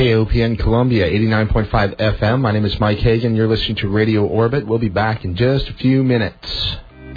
KOPN Columbia, 89.5 FM. My name is Mike Hagan. You're listening to Radio Orbit. We'll be back in just a few minutes.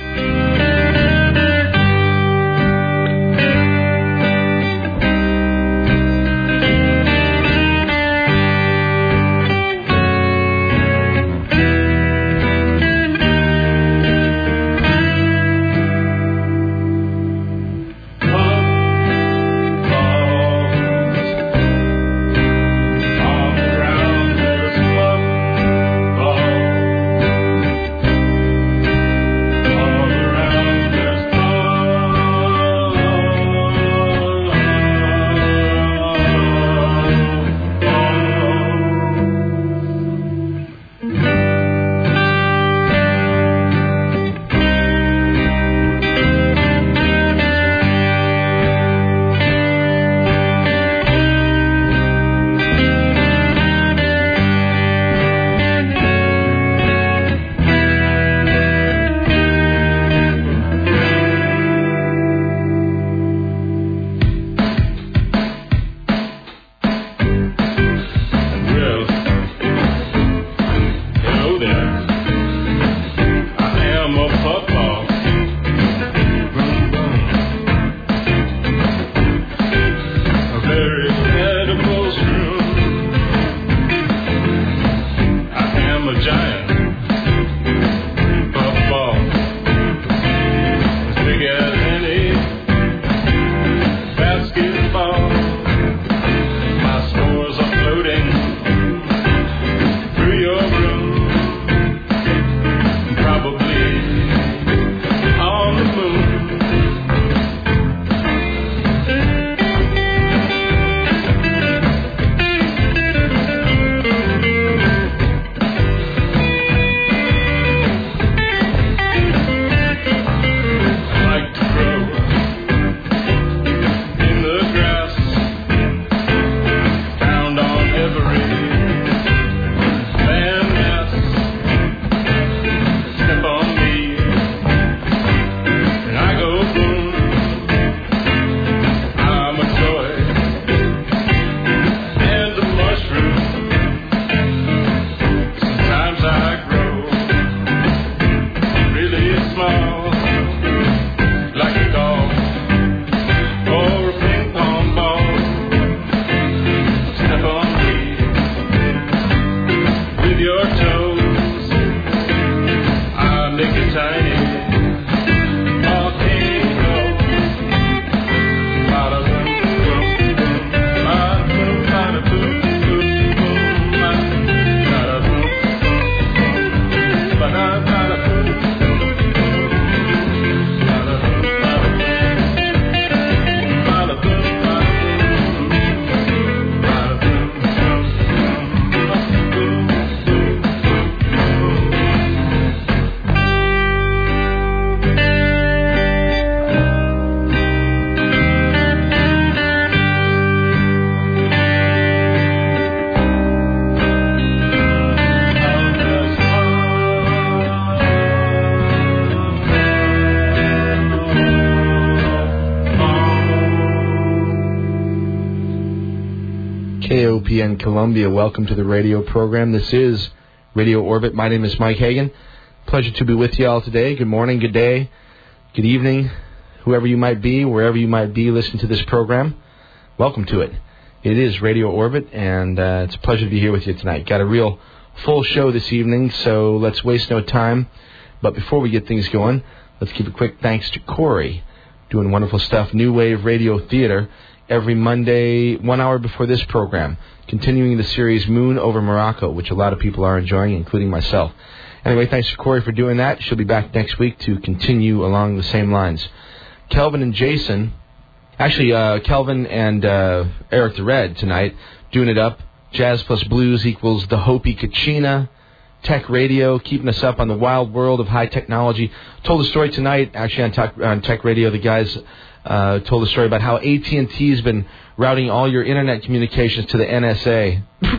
KOPN Columbia, welcome to the radio program. This is Radio Orbit. My name is Mike Hagan. Pleasure to be with you all today. Good morning, good day, good evening, whoever you might be, wherever you might be listening to this program. Welcome to it. It is Radio Orbit, and it's a pleasure to be here with you tonight. Got a real full show this evening, so let's waste no time. But before we get things going, let's give a quick thanks to Corey, doing wonderful stuff. New Wave Radio Theater, every Monday, 1 hour before this program, continuing the series Moon over Morocco, which a lot of people are enjoying, including myself. Anyway, thanks to Corey for doing that. She'll be back next week to continue along the same lines. Kelvin and Jason, actually Kelvin and Eric the Red tonight, doing it up. Jazz plus blues equals the Hopi Kachina. Tech Radio, keeping us up on the wild world of high technology. Told a story tonight, actually on Tech Radio. The guys told a story about how AT&T's been routing all your internet communications to the NSA.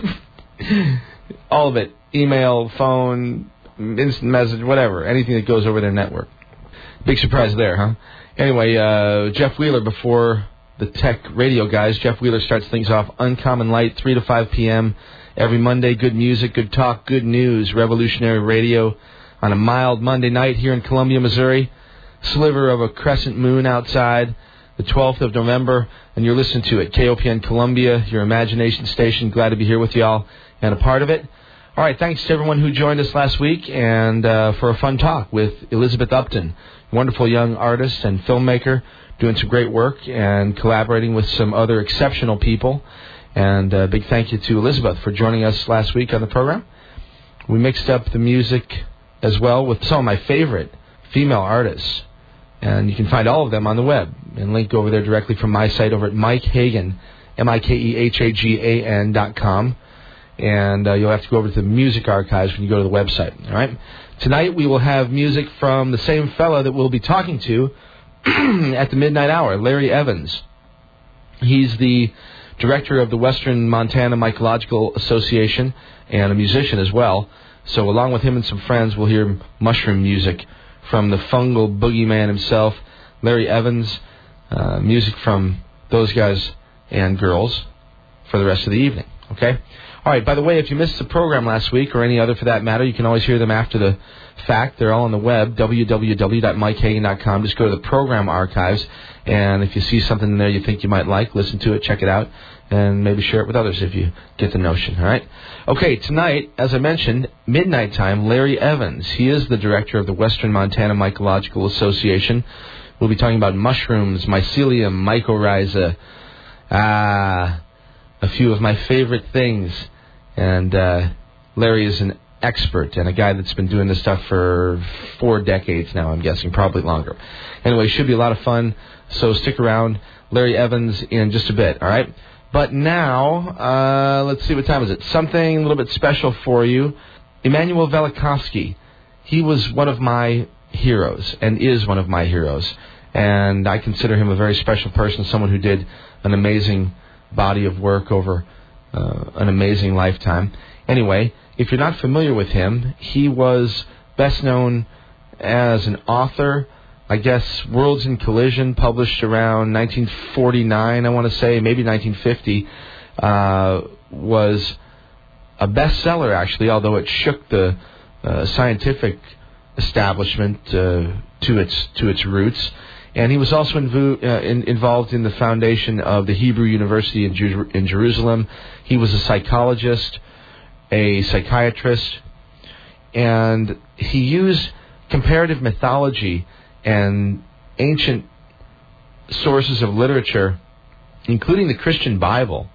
All of it. Email, phone, instant message, whatever. Anything that goes over their network. Big surprise there, huh? Anyway, Jeff Wheeler, before the tech radio guys. Jeff Wheeler starts things off Uncommon Light, 3 to 5 p.m. every Monday. Good music, good talk, good news. Revolutionary Radio on a mild Monday night here in Columbia, Missouri. Sliver of a crescent moon outside, the 12th of November, and you're listening to it. KOPN Columbia, your imagination station. Glad to be here with y'all and a part of it. All right, thanks to everyone who joined us last week and for a fun talk with Elizabeth Upton, wonderful young artist and filmmaker, doing some great work and collaborating with some other exceptional people. And a big thank you to Elizabeth for joining us last week on the program. We mixed up the music as well with some of my favorite female artists. And you can find all of them on the web and link over there directly from my site over at Mike Hagan, MikeHagan.com. And you'll have to go over to the music archives when you go to the website. All right. Tonight we will have music from the same fella that we'll be talking to at the midnight hour, Larry Evans. He's the director of the Western Montana Mycological Association and a musician as well. So along with him and some friends, we'll hear mushroom music from the fungal boogeyman himself, Larry Evans, music from those guys and girls for the rest of the evening. Okay? All right, by the way, if you missed the program last week or any other for that matter, you can always hear them after the fact. They're all on the web, www.mikehagan.com. Just go to the program archives, and if you see something in there you think you might like, listen to it, check it out, and maybe share it with others if you get the notion. All right? Okay, tonight, as I mentioned, midnight time, Larry Evans. He is the director of the Western Montana Mycological Association. We'll be talking about mushrooms, mycelium, mycorrhiza, a few of my favorite things. And Larry is an expert and a guy that's been doing this stuff for 4 decades now, I'm guessing, probably longer. Anyway, should be a lot of fun, so stick around. Larry Evans in just a bit, all right? But now, let's see, what time is it? Something a little bit special for you. Immanuel Velikovsky. He was one of my heroes and is one of my heroes. And I consider him a very special person, someone who did an amazing body of work over an amazing lifetime. Anyway, if you're not familiar with him, he was best known as an author. I guess Worlds in Collision, published around 1949, I want to say, maybe 1950, was a bestseller, actually, although it shook the scientific establishment to its roots. And he was also involved in the foundation of the Hebrew University in Jerusalem. He was a psychologist, a psychiatrist, and he used comparative mythology and ancient sources of literature, including the Christian Bible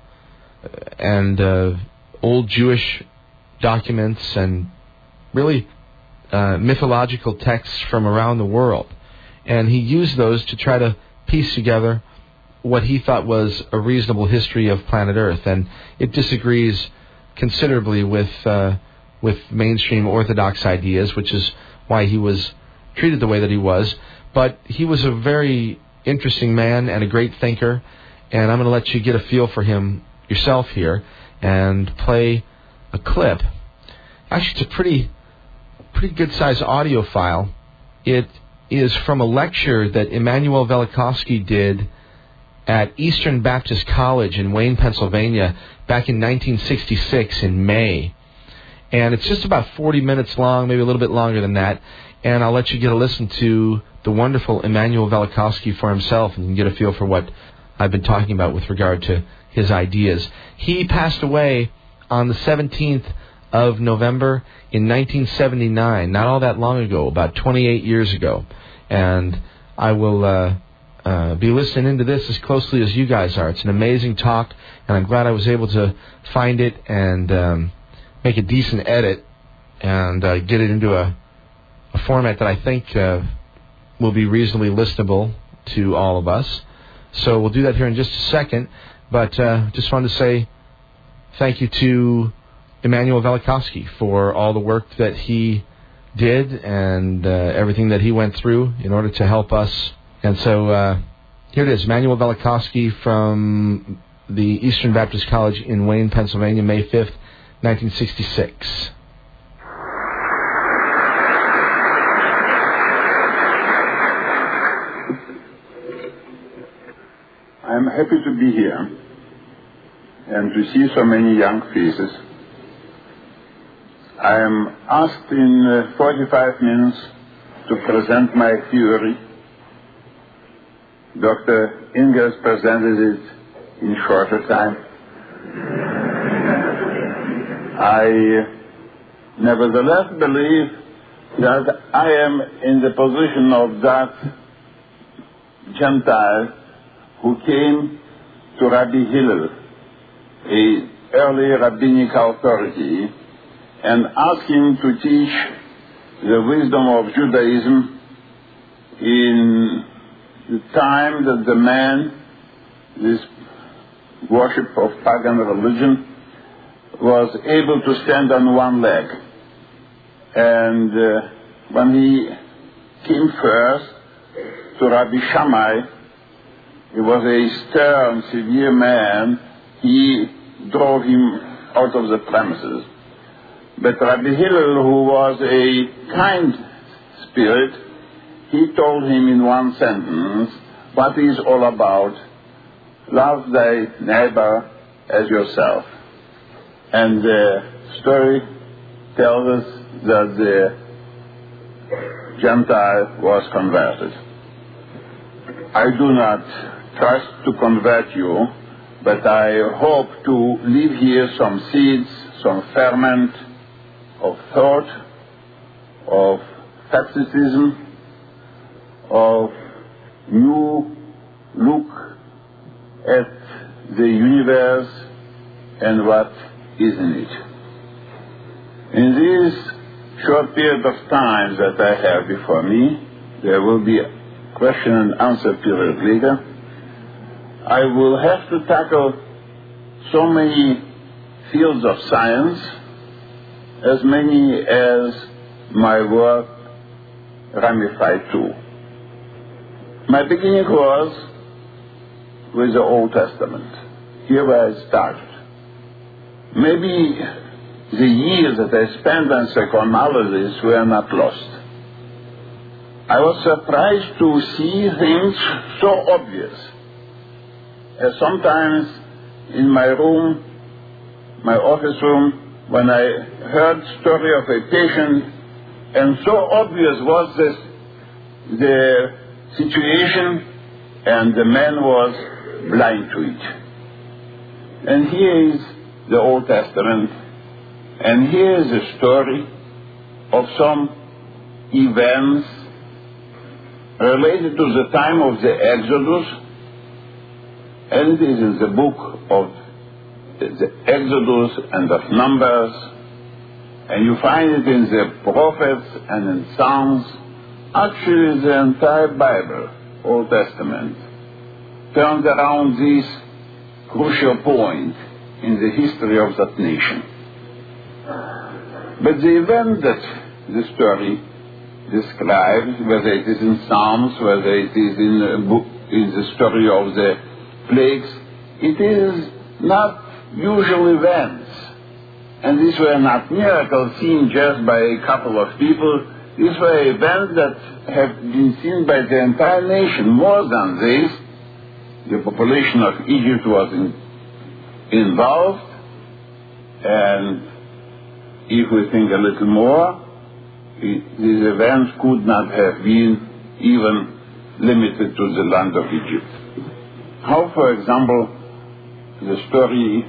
and old Jewish documents and really mythological texts from around the world. And he used those to try to piece together what he thought was a reasonable history of planet Earth. And it disagrees considerably with mainstream Orthodox ideas, which is why he was treated the way that he was. But he was a very interesting man and a great thinker. And I'm going to let you get a feel for him yourself here and play a clip. Actually, it's a pretty good-sized audio file. It is from a lecture that Immanuel Velikovsky did at Eastern Baptist College in Wayne, Pennsylvania, back in 1966 in May. And it's just about 40 minutes long, maybe a little bit longer than that. And I'll let you get a listen to the wonderful Immanuel Velikovsky for himself, and you can get a feel for what I've been talking about with regard to his ideas. He passed away on the 17th of November in 1979, not all that long ago, about 28 years ago. And I will be listening into this as closely as you guys are. It's an amazing talk, and I'm glad I was able to find it and make a decent edit and get it into a format that I think will be reasonably listenable to all of us. So we'll do that here in just a second, but just wanted to say thank you to Immanuel Velikovsky for all the work that he did and everything that he went through in order to help us. And so here it is, Immanuel Velikovsky from the Eastern Baptist College in Wayne, Pennsylvania, May 5th, 1966. I'm happy to be here and to see so many young faces. I am asked in 45 minutes to present my theory. Dr. Ingers presented it in shorter time. I nevertheless believe that I am in the position of that Gentile who came to Rabbi Hillel, an early rabbinic authority, and asked him to teach the wisdom of Judaism in the time that the man, this worship of pagan religion, was able to stand on one leg. And when he came first to Rabbi Shammai, he was a stern, severe man. He drove him out of the premises. But Rabbi Hillel, who was a kind spirit, he told him in one sentence what he is all about: love thy neighbor as yourself. And the story tells us that the Gentile was converted. I do not trust to convert you, but I hope to leave here some seeds, some ferment of thought, of facticism, of new look at the universe and what is in it. In this short period of time that I have before me, there will be a question and answer period later. I will have to tackle so many fields of science, as many as my work ramified to. My beginning was with the Old Testament. Here where I started. Maybe the years that I spent on psychoanalysis were not lost. I was surprised to see things so obvious. As sometimes in my room, my office room, when I heard the story of a patient, and so obvious was the situation, and the man was blind to it. And here is the Old Testament, and here is a story of some events related to the time of the Exodus, and it is in the book of the Exodus and of Numbers, and you find it in the prophets and in Psalms. Actually, the entire Bible, Old Testament, turns around this crucial point in the history of that nation. But the event that the story describes, whether it is in Psalms, whether it is in the story of the plagues, it is not usual events. And these were not miracles seen just by a couple of people. These were events that have been seen by the entire nation. More than this, the population of Egypt was involved, and if we think a little more, these events could not have been even limited to the land of Egypt. How, for example, the story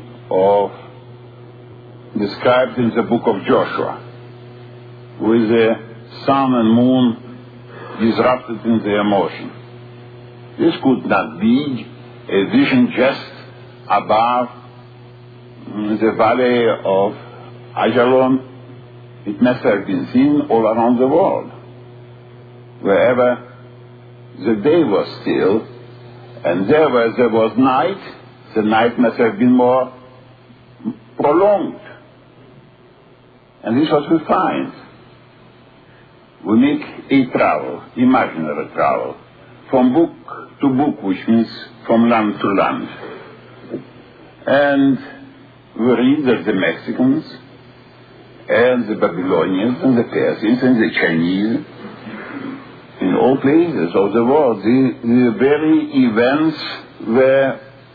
described in the book of Joshua, with the sun and moon disrupted in their motion. This could not be a vision just above the valley of Ajalon. It must have been seen all around the world. Wherever the day was still, and there where there was night, the night must have been more prolonged. And this is what we find. We make a travel, imaginary travel, from book to book, which means from land to land. And we read that the Mexicans and the Babylonians and the Persians and the Chinese, in all places of the world, the very events were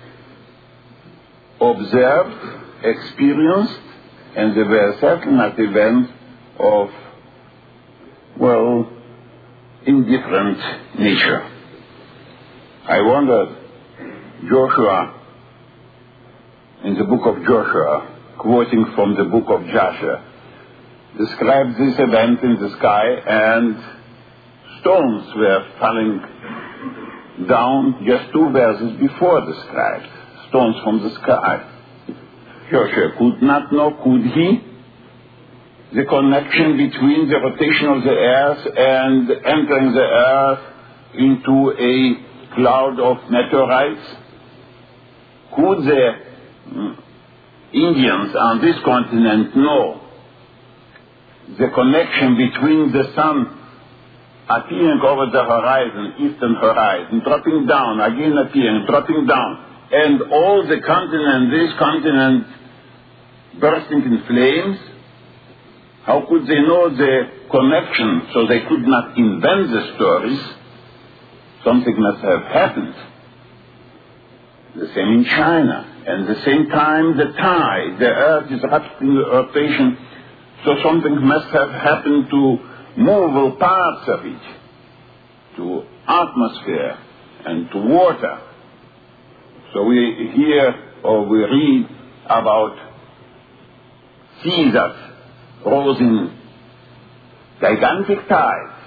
observed, experienced, and they were certainly not events of, well, indifferent nature. I wondered, Joshua, in the book of Joshua, quoting from the book of Joshua, describes this event in the sky, and stones were falling down just 2 verses before described, stones from the sky. Joshua could not know, could he, the connection between the rotation of the earth and entering the earth into a cloud of meteorites? Could the Indians on this continent know the connection between the sun appearing over the horizon, eastern horizon, dropping down, again appearing, dropping down, and all the continent, this continent bursting in flames? How could they know the connection so they could not invent the stories? Something must have happened. The same in China. And at the same time, the tide, the earth is rapidly in rotation, so something must have happened to movable parts of it, to atmosphere and to water. So we hear or we read about seas that rose in gigantic tides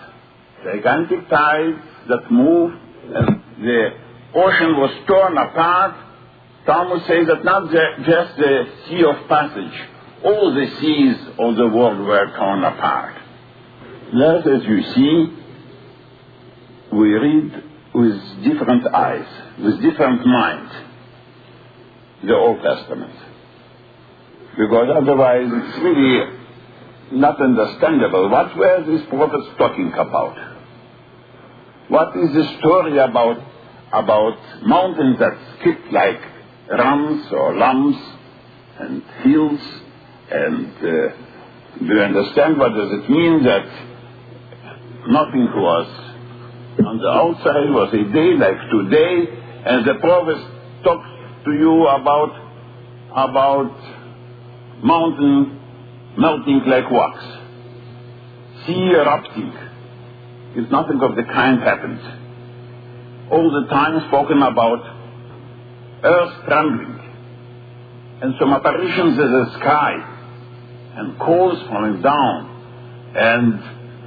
that moved, and the ocean was torn apart. Talmud says that not just the Sea of Passage, all the seas of the world were torn apart. Thus, as you see, we read with different eyes, with different minds, the Old Testament. Because otherwise it's really not understandable. What were these prophets talking about? What is the story about mountains that skip like rams or lambs and hills? And do you understand what does it mean that nothing was on the outside, was a day like today, and the prophet talks to you about mountain melting like wax, sea erupting? If nothing of the kind happened. All the time spoken about earth trembling, and some apparitions in the sky, and coals falling down, and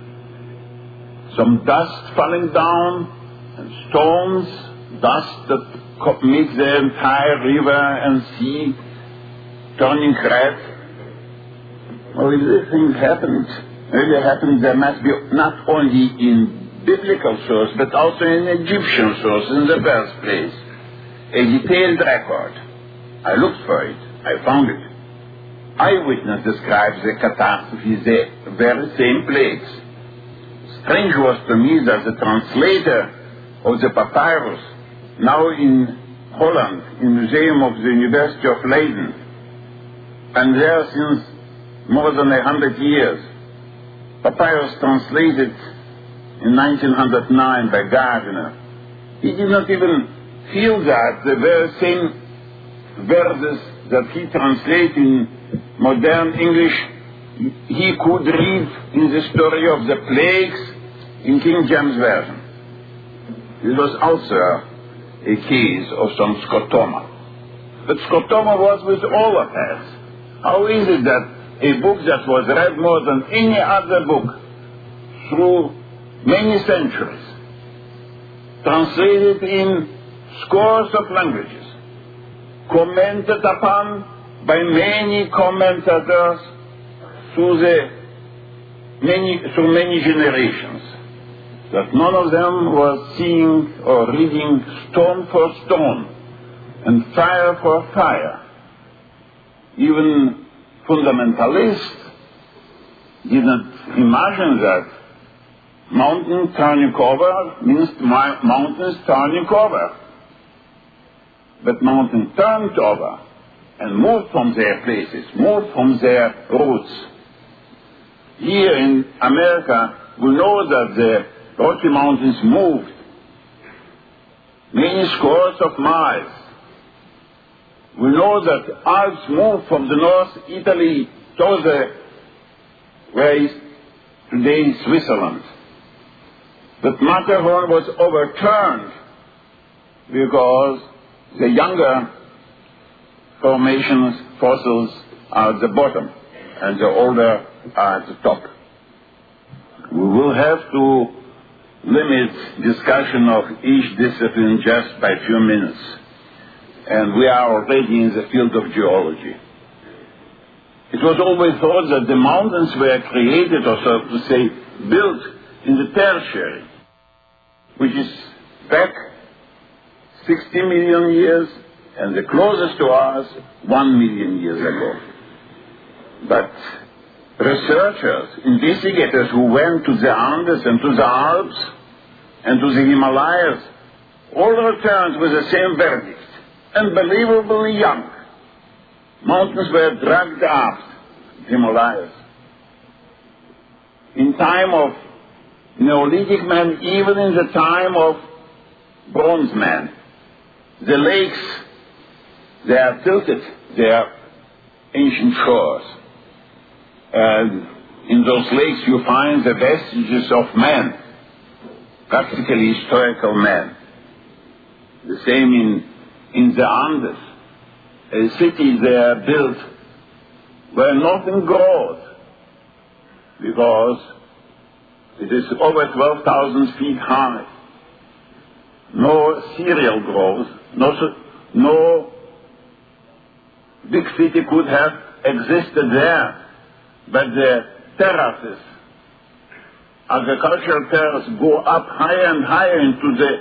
some dust falling down, and stones, dust that makes the entire river and sea turning red. Well, if these things really happened, there must be not only in biblical source, but also in Egyptian source in the first place, a detailed record. I looked for it. I found it. Eyewitness describes the catastrophe the very same place. Strange was to me that the translator of the papyrus, now in Holland, in the Museum of the University of Leiden, and there since more than 100 years, papyrus translated in 1909 by Gardner. He did not even feel that the very same verses that he translated in modern English, he could read in the story of the plagues in King James Version. It was also a case of some scotoma. But scotoma was with all of us. How is it that a book that was read more than any other book through many centuries, translated in scores of languages, commented upon by many commentators through many generations, that none of them was seeing or reading stone for stone and fire for fire? Even fundamentalists did not imagine that mountain turning over means mountains turning over. But mountains turned over and moved from their places, moved from their roots. Here in America, we know that the Rocky Mountains moved many scores of miles We know that Alps moved from the North Italy to the where is today Switzerland. But Matterhorn was overturned because the younger formations, fossils, are at the bottom and the older are at the top. We will have to limit discussion of each discipline just by a few minutes. And we are already in the field of geology. It was always thought that the mountains were created, or so to say, built in the Tertiary, which is back 60 million years, and the closest to us, 1 million years ago. But researchers, investigators who went to the Andes and to the Alps and to the Himalayas all returned with the same verdict. Unbelievably young. Mountains were dragged up the Himalayas. In time of Neolithic man, even in the time of Bronze man, the lakes, they are tilted, they are ancient shores. And in those lakes you find the vestiges of man, practically historical man. The same in the Andes. A city they are built where nothing grows because it is over 12,000 feet high. No cereal grows, no big city could have existed there, but the terraces, agricultural terraces, go up higher and higher into the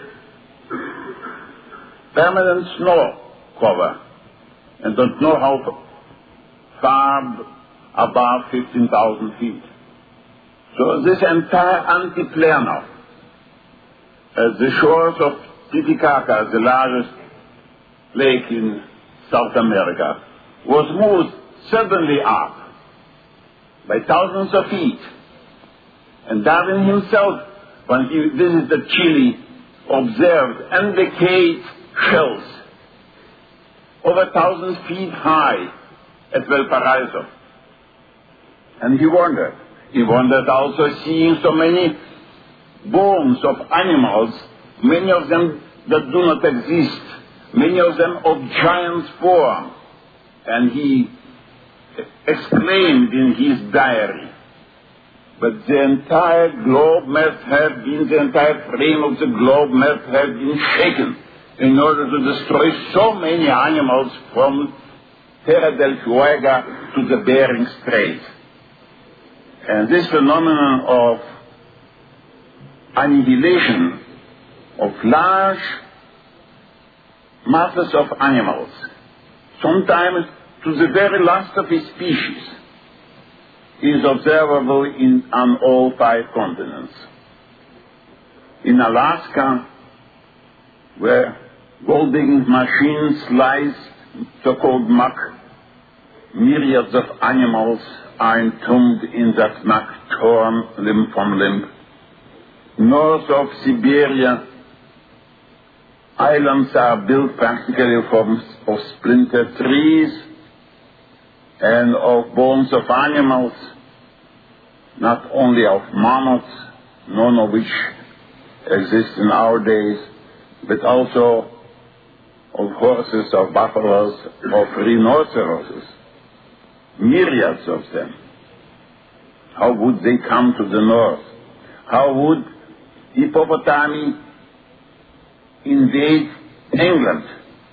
permanent snow cover, and don't know how far above 15,000 feet. So this entire antiplano, the shores of Titicaca, the largest lake in South America, was moved suddenly up by thousands of feet. And Darwin himself, when he visited Chile, observed undecayed shells over 1,000 feet high at Valparaiso. And he wondered. He wondered also seeing so many bones of animals, many of them that do not exist, many of them of giant form. And he exclaimed in his diary, but the entire globe must have been, the entire frame of the globe must have been shaken in order to destroy so many animals from Terra del Fuego to the Bering Strait. And this phenomenon of annihilation of large masses of animals, sometimes to the very last of his species, is observable on all 5 continents. In Alaska, where gold digging machines slice so-called muck, myriads of animals are entombed in that muck, torn limb from limb. North of Siberia, islands are built practically of splintered trees and of bones of animals, not only of mammoths, none of which exist in our days, but also of horses, of buffaloes, of rhinoceroses. Myriads of them. How would they come to the north? How would hippopotami invade England?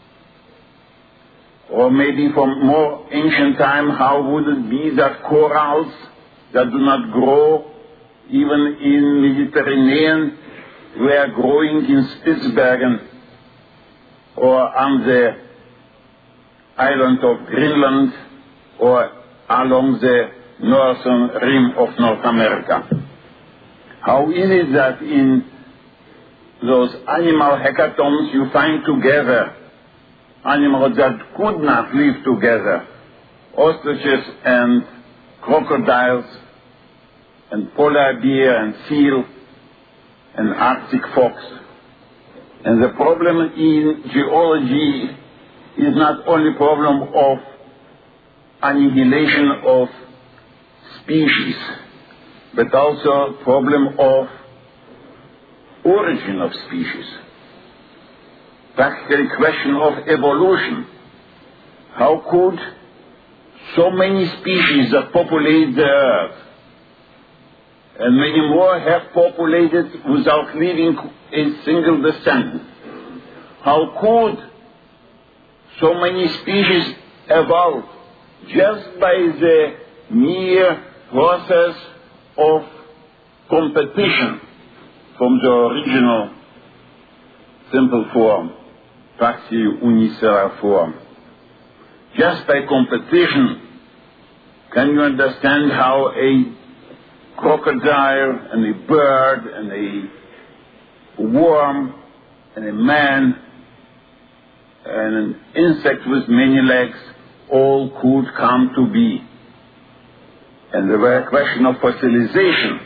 Or maybe from more ancient time, how would it be that corals that do not grow even in Mediterranean were growing in Spitsbergen or on the island of Greenland or along the northern rim of North America? How is it that in those animal hecatombs you find together animals that could not live together, ostriches and crocodiles and polar bear and seal and Arctic fox? And the problem in geology is not only problem of annihilation of species, but also problem of origin of species. Practically question of evolution. How could so many species that populate the earth, and many more have populated without leaving a single descendant? How could so many species evolve just by the mere process of competition from the original simple form, practically unicellular form? Just by competition, can you understand how a crocodile and a bird and a worm and a man and an insect with many legs all could come to be? And the very question of fossilization,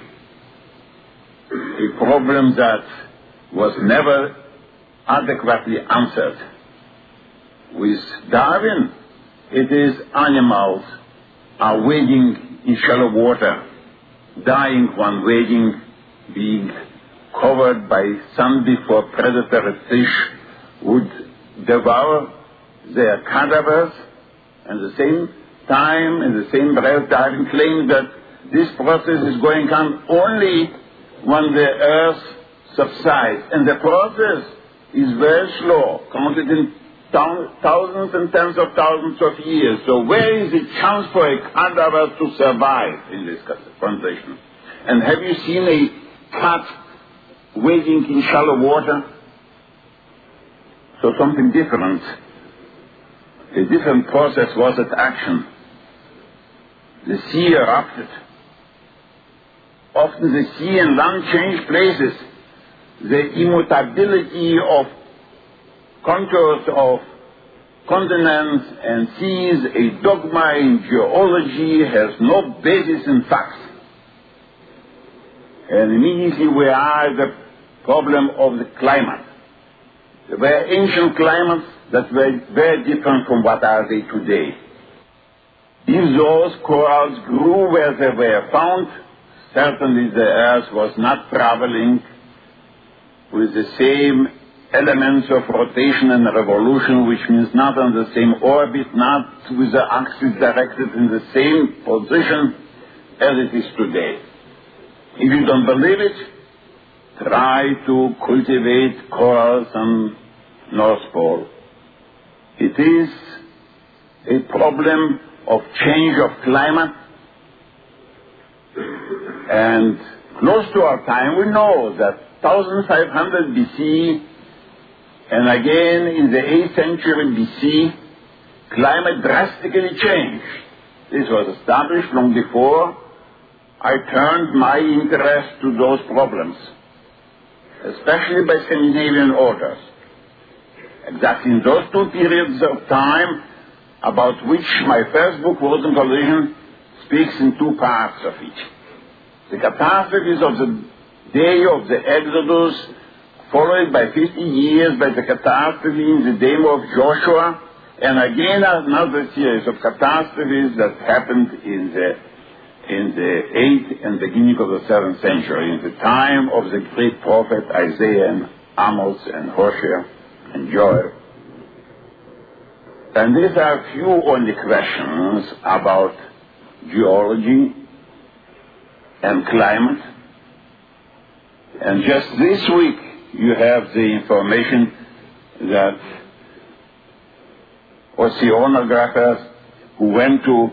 a problem that was never adequately answered. With Darwin, it is animals are wading in shallow water, dying when wading, being covered by sun before predatory fish would devour their cadavers, and at the same time, in the same breath, Darwin claimed that this process is going on only when the earth subsides, and the process is very slow, counted in thousands and tens of thousands of years. So where is the chance for a cadaver to survive in this condition? And have you seen a cat wading in shallow water? So something different. A different process was at action. The sea erupted. Often the sea and land change places. The immutability of contours of continents and seas, a dogma in geology, has no basis in facts. And immediately we are at the problem of the climate. There were ancient climates that were very different from what are they today. If those corals grew where they were found, certainly the earth was not traveling with the same elements of rotation and revolution, which means not on the same orbit, not with the axis directed in the same position as it is today. If you don't believe it, try to cultivate corals on North Pole. It is a problem of change of climate, and close to our time we know that 1500 BC and again in the 8th century BC, climate drastically changed. This was established long before I turned my interest to those problems, especially by Scandinavian authors. Exactly in those two periods of time about which my first book, Words and Collision, speaks in two parts of it. The catastrophes of the day of the Exodus, followed by 50 years by the catastrophe in the day of Joshua, and again another series of catastrophes that happened in the 8th and beginning of the 7th century, in the time of the great prophet Isaiah and Amos and Hosea and Joel. And these are few only questions about geology and climate. And just this week you have the information that oceanographers who went to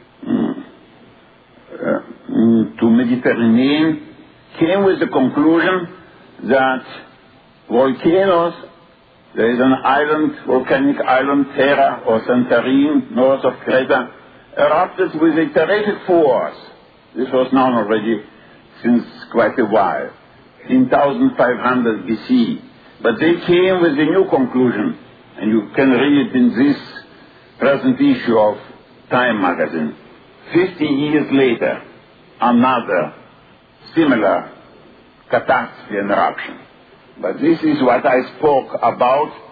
Mediterranean came with the conclusion that volcanoes, there is an island, volcanic island, Terra or Santorini, north of Crete, erupted with a terrific force. This was known already since quite a while, in 1500 BC. But they came with a new conclusion, and you can read it in this present issue of Time magazine. 50 years later, another similar catastrophe and eruption. But this is what I spoke about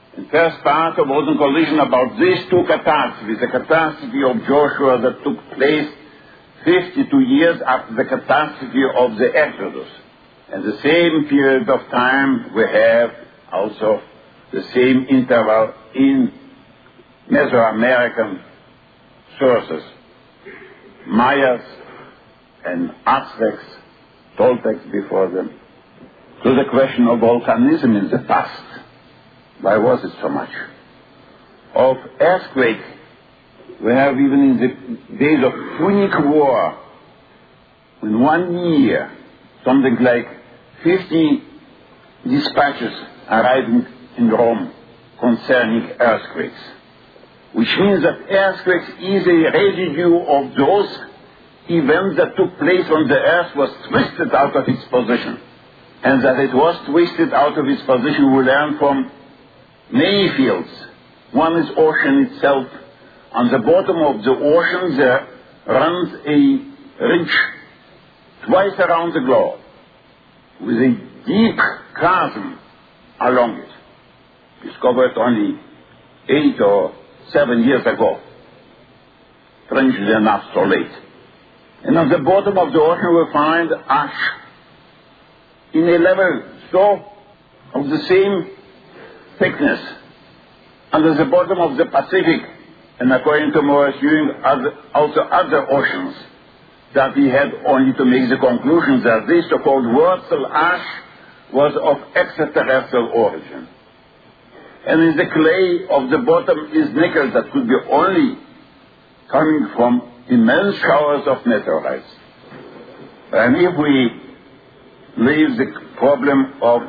In first part, there was a collision about these two catastrophes. The catastrophe of Joshua that took place 52 years after the catastrophe of the Exodus. And the same period of time we have also the same interval in Mesoamerican sources. Mayas and Aztecs, Toltecs before them. To the question of volcanism in the past. Why was it so much? Of earthquake, we have even in the days of Punic War, in 1 year, something like 50 dispatches arriving in Rome concerning earthquakes. Which means that earthquakes is a residue of those events that took place when the earth was twisted out of its position. And that it was twisted out of its position we learn from many fields. One is ocean itself. On the bottom of the ocean there runs a ridge twice around the globe with a deep chasm along it, discovered only 8 or 7 years ago. Strangely enough, so late. And on the bottom of the ocean we find ash in a level so of the same thickness under the bottom of the Pacific, and according to Morris Ewing, also other oceans, that he had only to make the conclusion that this so-called Wurzel ash was of extraterrestrial origin. And in the clay of the bottom is nickel that could be only coming from immense showers of meteorites. And if we leave the problem of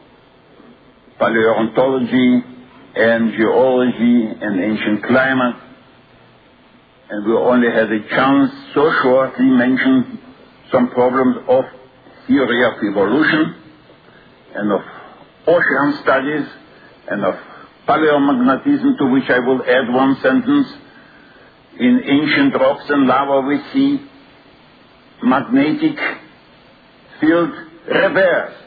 paleontology and geology and ancient climate, and we only had a chance so shortly mention some problems of theory of evolution and of ocean studies and of paleomagnetism, to which I will add one sentence. In ancient rocks and lava we see magnetic field reversed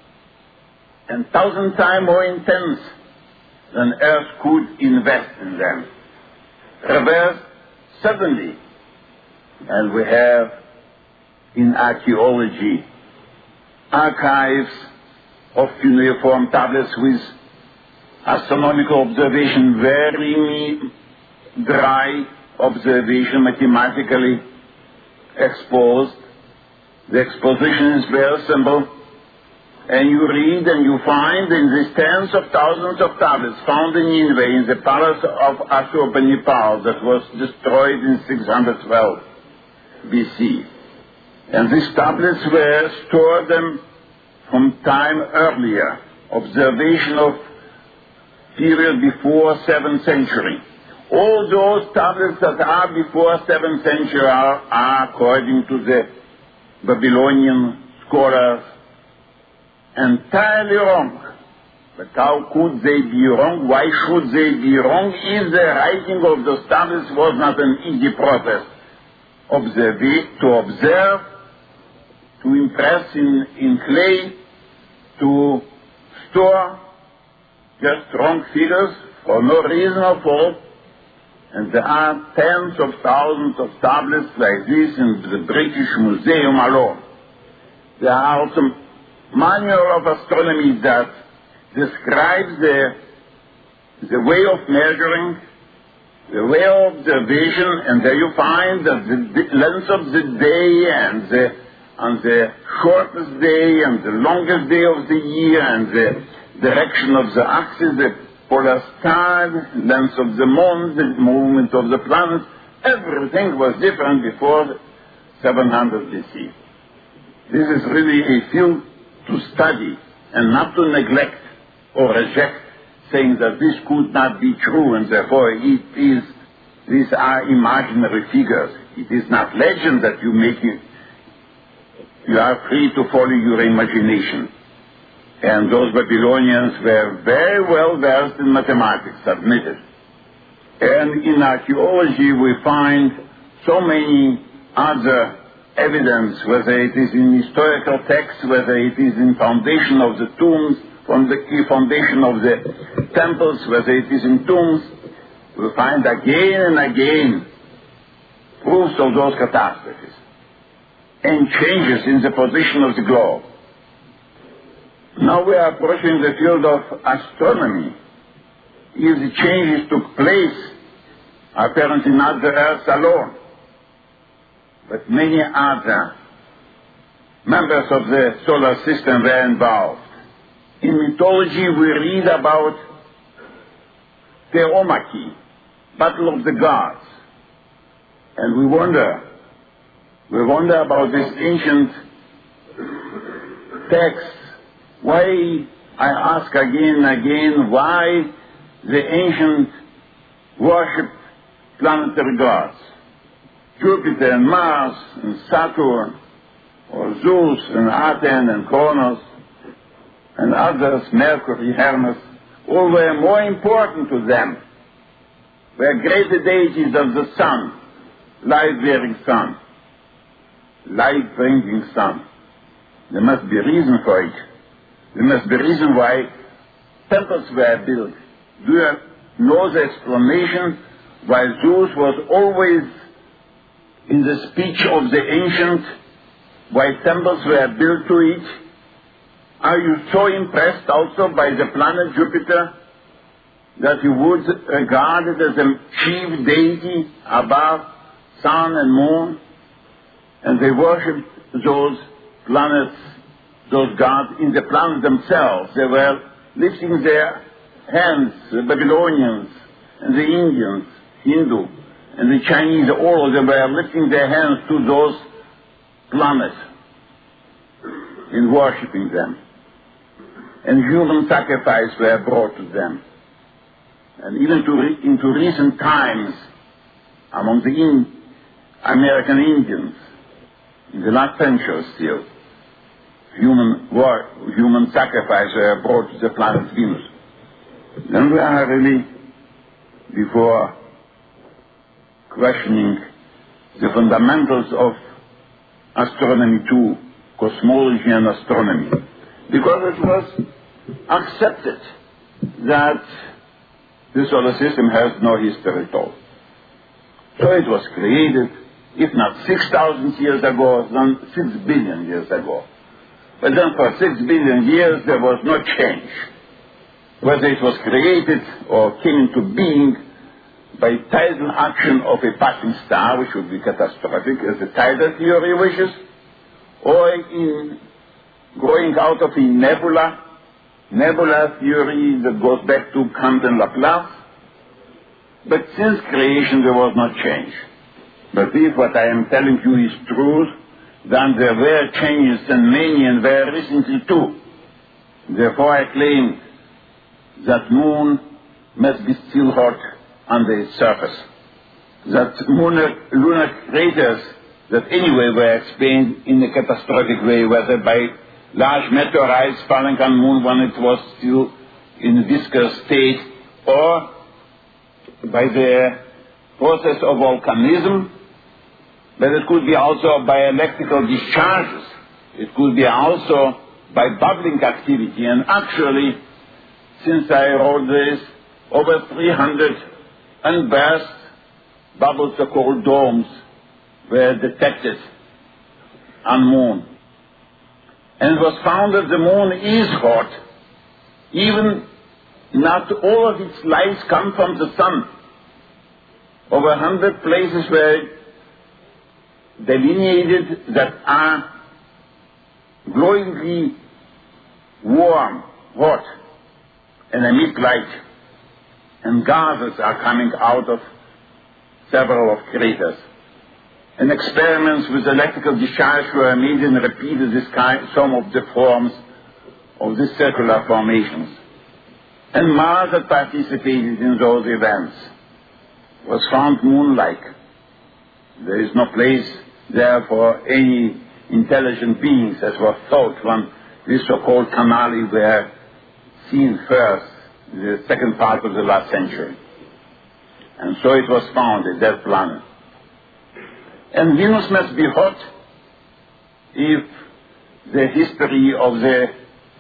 and 1,000 times more intense than Earth could invest in them. Reversed suddenly. And we have in archaeology archives of cuneiform tablets with astronomical observation, very dry observation, mathematically exposed. The exposition is very simple. And you read and you find in these tens of thousands of tablets found in Nineveh, in the palace of Ashurbanipal that was destroyed in 612 BC. And these tablets were stored them from time earlier, observation of period before 7th century. All those tablets that are before 7th century are according to the Babylonian scholars, entirely wrong. But how could they be wrong? Why should they be wrong if the writing of those tablets was not an easy process? To observe, to impress in clay, to store just wrong figures for no reason at all. And there are tens of thousands of tablets like this in the British Museum alone. There are also manual of astronomy that describes the way of measuring, the way of observation, and there you find that the length of the day and the shortest day and the longest day of the year and the direction of the axis, the polar star, length of the moon, the movement of the planets, everything was different before 700 BC. This is really a field to study and not to neglect or reject, saying that this could not be true and therefore these are imaginary figures. It is not legend that you make it. You are free to follow your imagination. And those Babylonians were very well versed in mathematics, admitted. And in archaeology we find so many other evidence, whether it is in historical texts, whether it is in foundation of the tombs from the key foundation of the temples, whether it is in tombs, we find again and again proofs of those catastrophes and changes in the position of the globe. Now we are approaching the field of astronomy. If the changes took place, apparently not the Earth alone, but many other members of the solar system were involved. In mythology we read about Theomachy, battle of the gods, and we wonder about this ancient text. Why, I ask again and again, why the ancient worshipped planetary gods, Jupiter and Mars and Saturn, or Zeus and Aten and Kronos and others, Mercury, Hermes, all were more important to them, were greater deities of the sun, light-bearing sun, light-bringing sun. There must be a reason for it. There must be a reason why temples were built. Do you know the explanation why Zeus was always in the speech of the ancient, why temples were built to it? Are you so impressed also by the planet Jupiter that you would regard it as a chief deity above sun and moon? And they worshipped those planets, those gods in the planets themselves. They were lifting their hands, the Babylonians and the Indians, Hindu, and the Chinese, all of them were lifting their hands to those planets in worshipping them. And human sacrifice were brought to them. And even into recent times, among the American Indians, in the last century still, human sacrifice were brought to the planet Venus. Then we are really before questioning the fundamentals of astronomy too, cosmology and astronomy, because it was accepted that the solar system has no history at all. So it was created, if not 6,000 years ago, then 6 billion years ago. But then for 6 billion years there was no change. Whether it was created or came into being by tidal action of a passing star, which would be catastrophic, as the tidal theory wishes, or in growing out of a nebula theory that goes back to Kant and Laplace. But since creation there was no change. But if what I am telling you is true, then there were changes, and many, and very recently too. Therefore I claim that moon must be still hot under its surface. That lunar craters that anyway were explained in a catastrophic way, whether by large meteorites falling on moon when it was still in a viscous state, or by the process of volcanism, but it could be also by electrical discharges. It could be also by bubbling activity. And actually, since I wrote this, over 300 unburst bubbles, so-called domes, were detected on moon. And it was found that the moon is hot. Even not all of its lights come from the sun. Over 100 places were delineated that are glowingly warm, hot, and emit light. And gases are coming out of several of craters. And experiments with electrical discharge were made and repeated some of the forms of these circular formations. And Mars had participated in those events, was found moon-like. There is no place there for any intelligent beings, as was thought when these so-called canali were seen first, the second part of the last century. And so it was found, a dead planet. And Venus must be hot if the history of the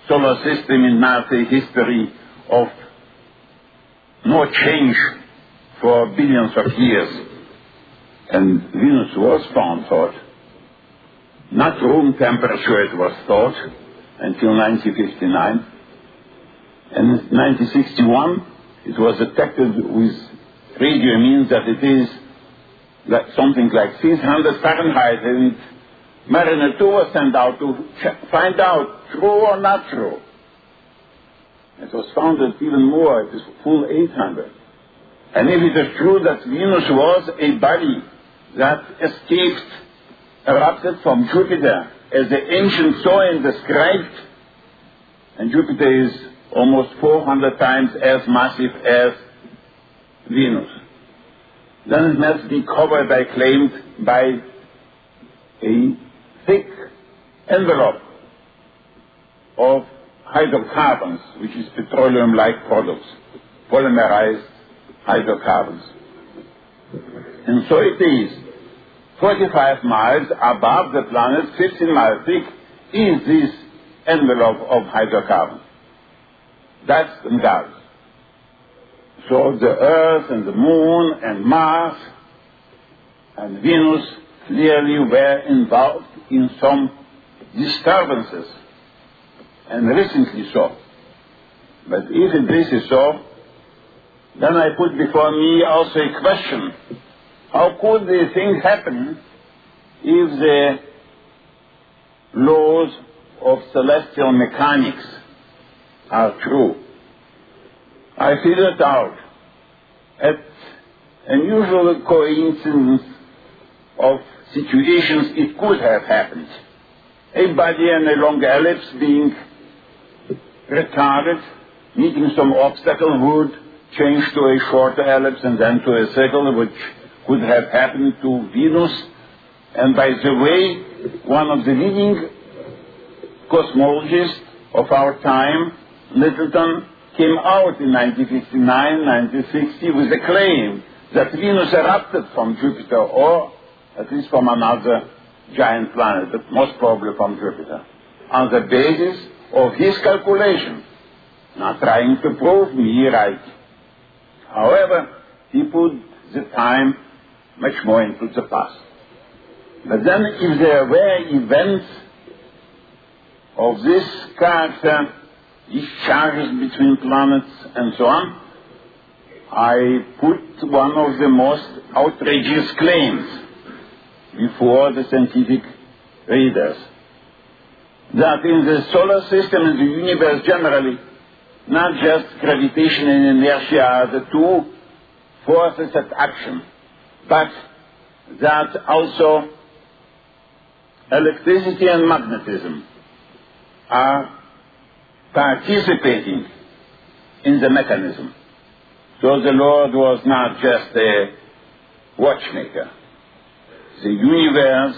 solar system in Nazi history of no change for billions of years. And Venus was found, thought. Not room temperature, it was thought, until 1959. And in 1961, it was detected with radio means that it is something like 600 Fahrenheit, and Mariner 2 was sent out to find out true or not true. It was found that even more, it is full 800. And if it is true that Venus was a body that escaped, erupted from Jupiter, as the ancient Zoe described, and Jupiter is almost 400 times as massive as Venus, then it must be covered, I claimed, by a thick envelope of hydrocarbons, which is petroleum-like products, polymerized hydrocarbons. And so it is. 45 miles above the planet, 15 miles thick, is this envelope of hydrocarbons. That's the gas. So the Earth and the Moon and Mars and Venus clearly were involved in some disturbances, and recently so. But if this is so, then I put before me also a question. How could the thing happen if the laws of celestial mechanics are true? I figured out at unusual coincidence of situations it could have happened. A body in a long ellipse being retarded, meeting some obstacle would change to a shorter ellipse and then to a circle, which could have happened to Venus. And by the way, one of the leading cosmologists of our time, Littleton, came out in 1959, 1960 with a claim that Venus erupted from Jupiter, or at least from another giant planet, but most probably from Jupiter, on the basis of his calculation, not trying to prove me right. However, he put the time much more into the past. But then if there were events of this character, these charges between planets and so on, I put one of the most outrageous claims before the scientific readers, that in the solar system and the universe generally, not just gravitation and inertia are the two forces at action, but that also electricity and magnetism are participating in the mechanism. So the Lord was not just a watchmaker. The universe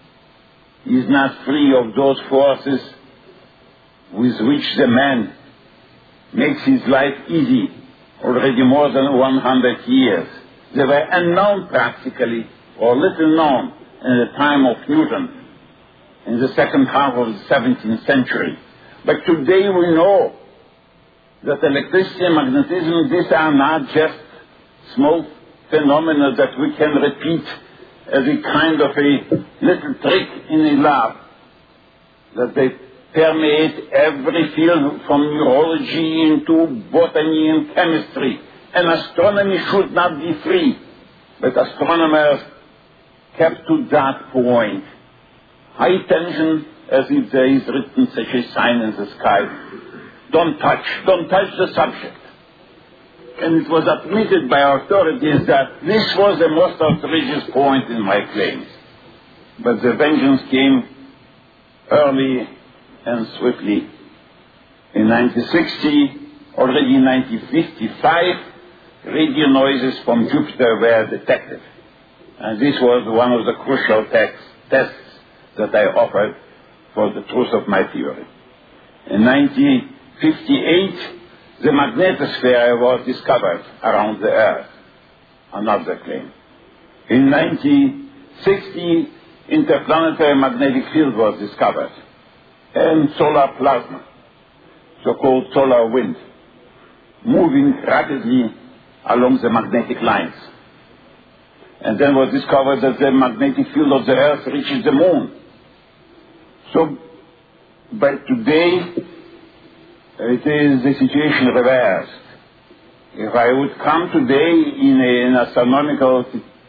is not free of those forces with which the man makes his life easy already more than 100 years. They were unknown practically, or little known, in the time of Newton, in the second half of the 17th century. But today we know that electricity and magnetism, these are not just small phenomena that we can repeat as a kind of a little trick in a lab, that they permeate every field from neurology into botany and chemistry. And astronomy should not be free, but astronomers kept to that point. High tension, as if there is written such a sign in the sky. Don't touch the subject. And it was admitted by authorities that this was the most outrageous point in my claims. But the vengeance came early and swiftly. In 1960, already in 1955, radio noises from Jupiter were detected. And this was one of the crucial tests that I offered for the truth of my theory. In 1958, the magnetosphere was discovered around the Earth, another claim. In 1960, interplanetary magnetic field was discovered, and solar plasma. so-called solar wind, moving rapidly along the magnetic lines. And then was discovered that the magnetic field of the Earth reaches the moon. So, by today, it is the situation reversed. If I would come today in an astronomical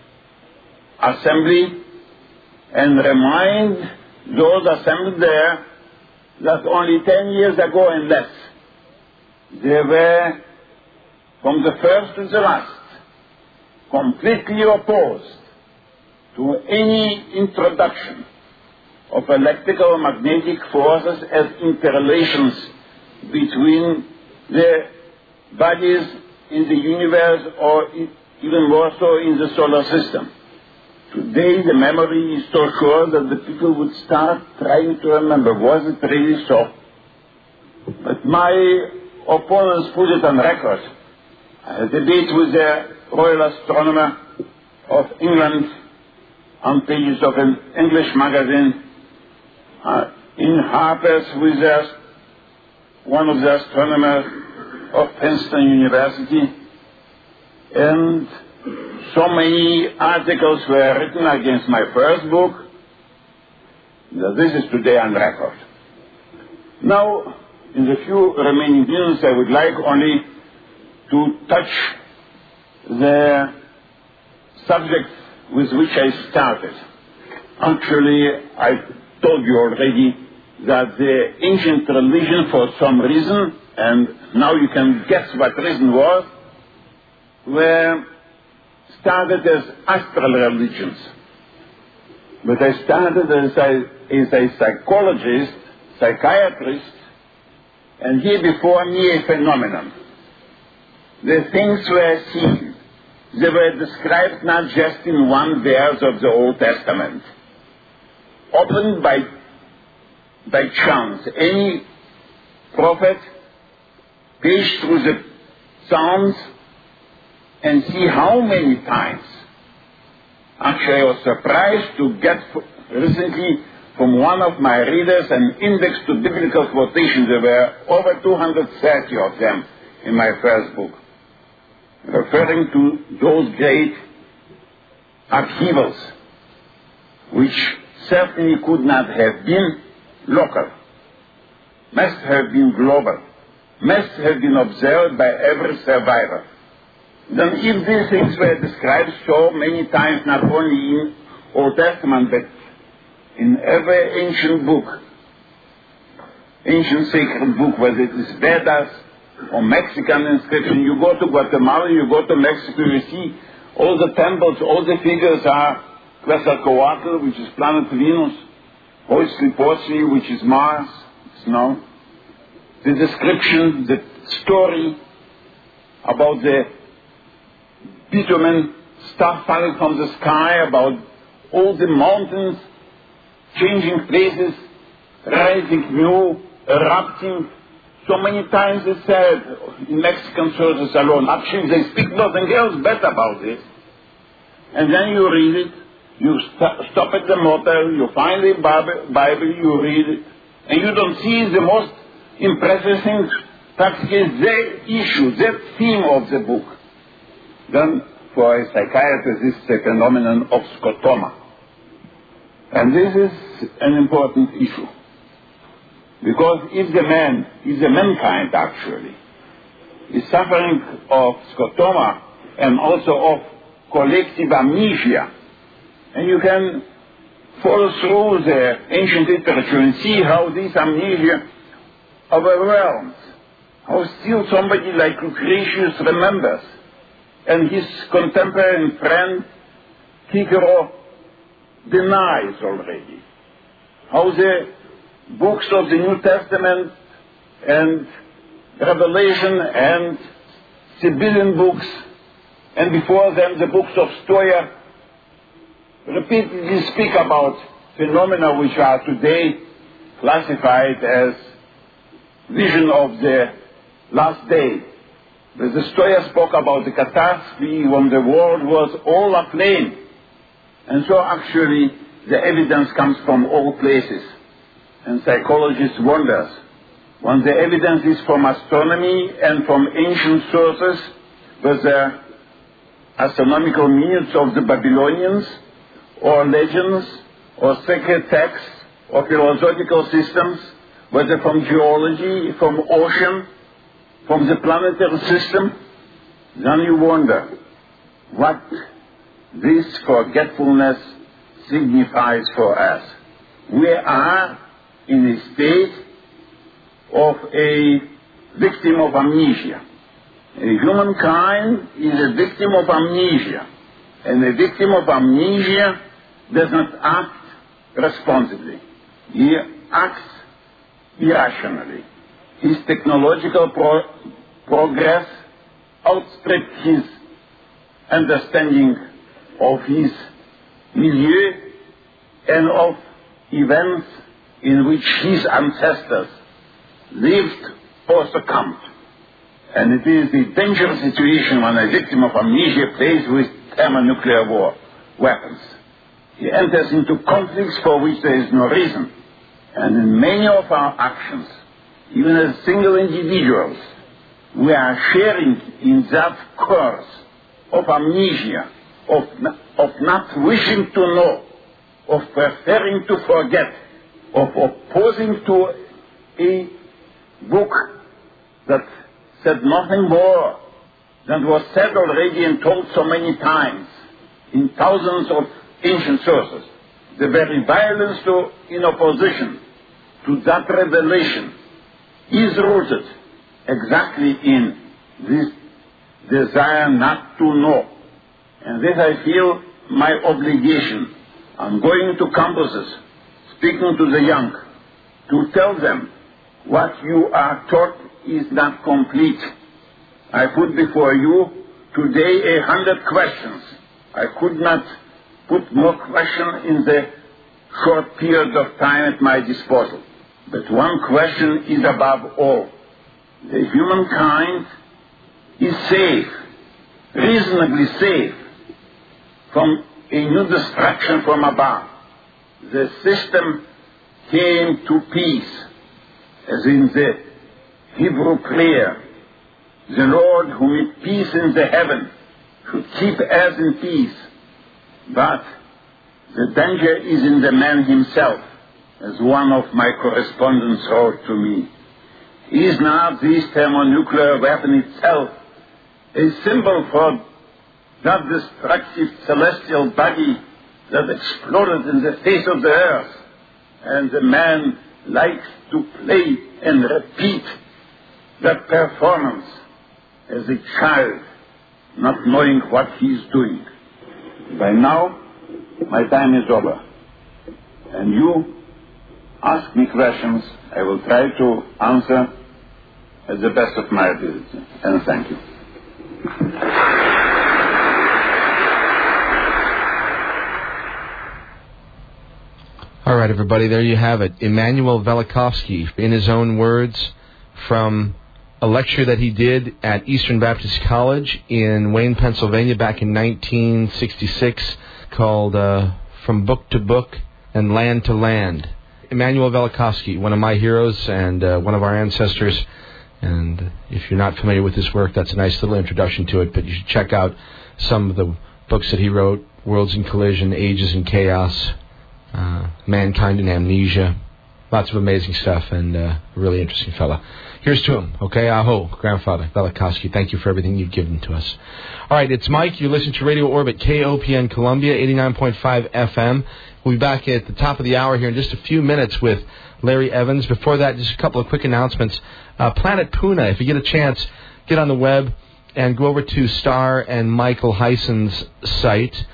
assembly and remind those assembled there that only 10 years ago and less, they were, from the first to the last, completely opposed to any introduction of electrical or magnetic forces as interrelations between the bodies in the universe, or even more so in the solar system. Today the memory is so sure that the people would start trying to remember, was it really so? But my opponents put it on record. I had a debate with the Royal Astronomer of England on pages of an English magazine, in Harper's with one of the astronomers of Princeton University, and so many articles were written against my first book that this is today on record. Now, in the few remaining minutes, I would like only to touch the subject with which I started. Actually, I told you already that the ancient religion, for some reason, and now you can guess what reason was, were started as astral religions. But I started as a psychologist, psychiatrist, and here before me a phenomenon. The things were seen. They were described not just in one verse of the Old Testament. Opened by chance, any prophet page through the Psalms and see how many times. Actually, I was surprised to get recently from one of my readers an index to biblical quotations. There were over 230 of them in my first book, referring to those great upheavals, which certainly could not have been local, must have been global, must have been observed by every survivor. Then if these things were described so many times, not only in Old Testament, but in every ancient book, ancient sacred book, whether it is Vedas or Mexican inscription, you go to Guatemala, you go to Mexico, you see all the temples, all the figures are Quetzalcoatl, which is planet Venus, Huitzilopochtli, which is Mars, snow. The description, the story about the bitumen stuff falling from the sky, about all the mountains changing places, rising new, erupting. So many times it's said in Mexican sources alone. Actually, they speak nothing else but about this. And then you read it, you stop at the motel, you find the Bible, you read it, and you don't see the most impressive things. Practically the issue, the theme of the book. Then, for a psychiatrist, this is a phenomenon of scotoma. And this is an important issue. Because if the mankind actually, is suffering of scotoma and also of collective amnesia, and you can follow through the ancient literature and see how this amnesia overwhelms, how still somebody like Lucretius remembers, and his contemporary and friend Cicero denies already. How the books of the New Testament and Revelation and Sibylline books, and before them the books of Stoia, repeatedly speak about phenomena which are today classified as vision of the last day. But the Stoia spoke about the catastrophe when the world was all aflame. And so actually the evidence comes from all places. And psychologists wonders when the evidence is from astronomy and from ancient sources, with the astronomical minutes of the Babylonians, or legends, or sacred texts, or philosophical systems, whether from geology, from ocean, from the planetary system, then you wonder what this forgetfulness signifies for us. We are in a state of a victim of amnesia. Humankind is a victim of amnesia, and a victim of amnesia does not act responsibly. He acts irrationally. His technological progress outstripped his understanding of his milieu and of events in which his ancestors lived or succumbed. And it is the dangerous situation when a victim of amnesia plays with thermonuclear war weapons. He enters into conflicts for which there is no reason. And in many of our actions, even as single individuals, we are sharing in that course of amnesia, of not wishing to know, of preferring to forget, of opposing to a book that said nothing more than was said already and told so many times in thousands of ancient sources. The very violence in opposition to that revelation is rooted exactly in this desire not to know. And this I feel my obligation. I'm going to campuses, speaking to the young, to tell them what you are taught is not complete. I put before you today 100 questions. I could not put more questions in the short period of time at my disposal. But one question is above all. The humankind is safe, reasonably safe, from a new destruction from above. The system came to peace, as in the Hebrew prayer. The Lord, who made peace in the heaven, should keep us in peace. But the danger is in the man himself, as one of my correspondents wrote to me. Is not this thermonuclear weapon itself a symbol for that destructive celestial body that exploded in the face of the earth? And the man likes to play and repeat that performance as a child, not knowing what he is doing. By now, my time is over. And you ask me questions. I will try to answer at the best of my ability. And thank you. All right, everybody, there you have it. Immanuel Velikovsky, in his own words, from a lecture that he did at Eastern Baptist College in Wayne, Pennsylvania back in 1966 called From Book to Book and Land to Land. Immanuel Velikovsky, one of my heroes and one of our ancestors. And if you're not familiar with his work, that's a nice little introduction to it. But you should check out some of the books that he wrote, Worlds in Collision, Ages in Chaos, Mankind in Amnesia. Lots of amazing stuff, and a really interesting fella. Here's to him, okay? Aho, Grandfather Velikovsky. Thank you for everything you've given to us. All right, it's Mike. You listen to Radio Orbit, KOPN Columbia, 89.5 FM. We'll be back at the top of the hour here in just a few minutes with Larry Evans. Before that, just a couple of quick announcements. Planet Puna, if you get a chance, get on the web and go over to Star and Michael Heisen's site,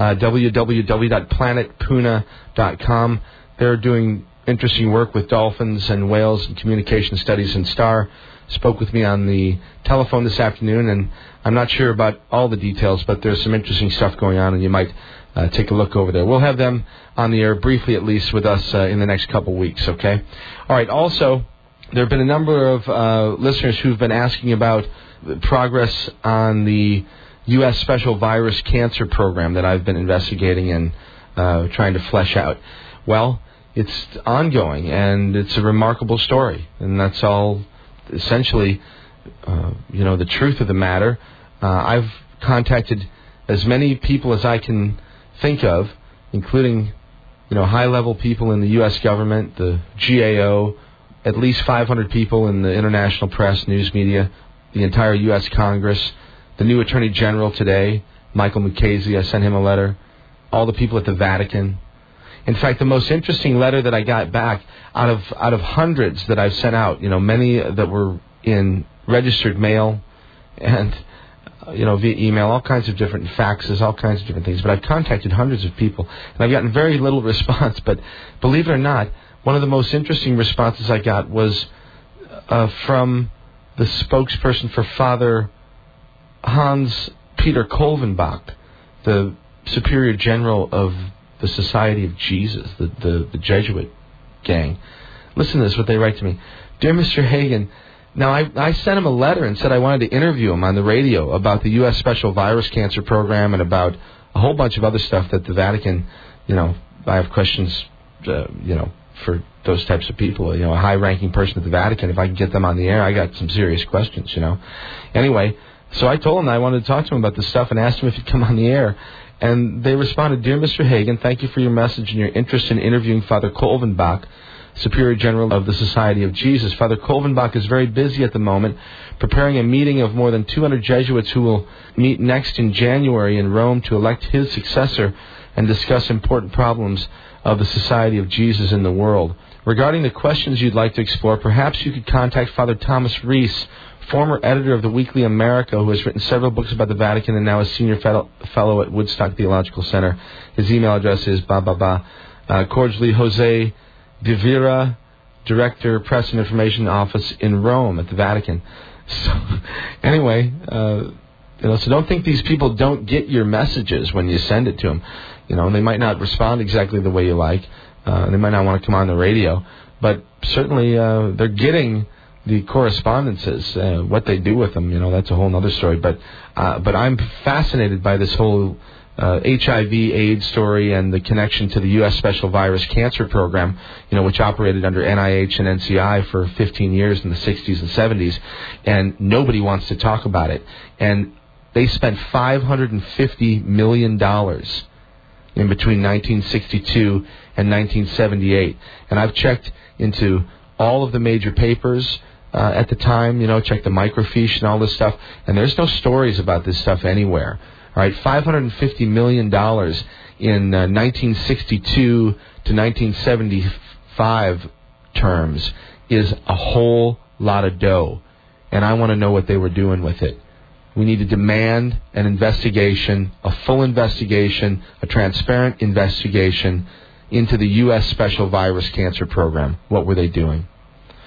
www.planetpuna.com. They're doing interesting work with dolphins and whales and communication studies. And Star spoke with me on the telephone this afternoon, and I'm not sure about all the details, but there's some interesting stuff going on, and you might take a look over there. We'll have them on the air briefly, at least, with us in the next couple weeks, okay? All right, also, there have been a number of listeners who've been asking about the progress on the U.S. Special Virus Cancer Program that I've been investigating and trying to flesh out. Well, it's ongoing, and it's a remarkable story. And that's all, essentially, the truth of the matter. I've contacted as many people as I can think of, including, high-level people in the U.S. government, the GAO, at least 500 people in the international press, news media, the entire U.S. Congress, the new Attorney General today, Michael Mukasey. I sent him a letter. All the people at the Vatican. In fact, the most interesting letter that I got back out of hundreds that I've sent out, many that were in registered mail and, via email, all kinds of different faxes, all kinds of different things. But I've contacted hundreds of people, and I've gotten very little response. But believe it or not, one of the most interesting responses I got was from the spokesperson for Father Hans-Peter Kolvenbach, the Superior General of the Society of Jesus, the Jesuit gang. Listen to this, what they write to me. Dear Mr. Hagin, now I sent him a letter and said I wanted to interview him on the radio about the U.S. Special Virus Cancer Program and about a whole bunch of other stuff that the Vatican, I have questions, for those types of people, a high-ranking person at the Vatican. If I can get them on the air, I got some serious questions, Anyway, so I told him I wanted to talk to him about this stuff and asked him if he'd come on the air. And they responded, Dear Mr. Hagin, thank you for your message and your interest in interviewing Father Kolvenbach, Superior General of the Society of Jesus. Father Kolvenbach is very busy at the moment, preparing a meeting of more than 200 Jesuits who will meet next in January in Rome to elect his successor and discuss important problems of the Society of Jesus in the world. Regarding the questions you'd like to explore, perhaps you could contact Father Thomas Reese, former editor of the Weekly America, who has written several books about the Vatican and now is senior fellow at Woodstock Theological Center. His email address is cordially Jose De Vera, Director, Press and Information Office in Rome at the Vatican. So, anyway, so don't think these people don't get your messages when you send it to them. They might not respond exactly the way you like. They might not want to come on the radio, but certainly they're getting the correspondences. What they do with them, that's a whole other story. But I'm fascinated by this whole HIV/AIDS story and the connection to the U.S. Special Virus Cancer Program, which operated under NIH and NCI for 15 years in the 60s and 70s, and nobody wants to talk about it. And they spent $550 million in between 1962 and 1978. And I've checked into all of the major papers at the time, checked the microfiche and all this stuff, and there's no stories about this stuff anywhere. All right, $550 million in 1962 to 1975 terms is a whole lot of dough, and I want to know what they were doing with it. We need to demand an investigation, a full investigation, a transparent investigation into the U.S. Special Virus Cancer Program. What were they doing?